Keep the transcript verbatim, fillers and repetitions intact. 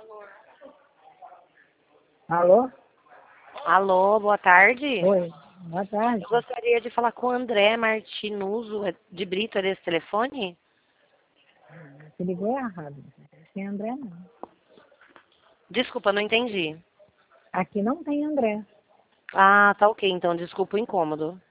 Alô? Alô, boa tarde. Oi, boa tarde. Eu gostaria de falar com o André Martinuso é de Brito, é desse telefone? Você ligou errado. Aqui é André, não. Desculpa, não entendi. Aqui não tem André. Ah, tá ok, então, desculpa o incômodo.